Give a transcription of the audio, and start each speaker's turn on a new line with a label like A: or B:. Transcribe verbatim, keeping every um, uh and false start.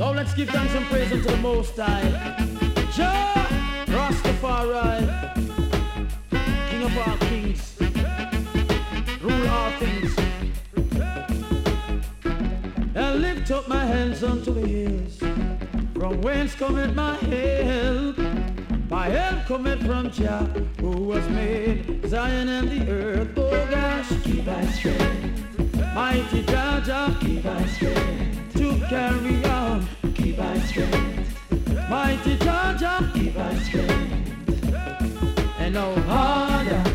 A: Now let's give thanks and praise unto the Most High. Jah Rastafari, King of all kings, rule all things. And lift up my hands unto the hills, from whence cometh my help? My help cometh from Jah, who was made Zion and the earth. Oh gosh, keep thy strength, mighty Jah, Jah, keep thy strength to carry on. Keep thy strength, mighty Jah, Jah, keep thy strength, and no harder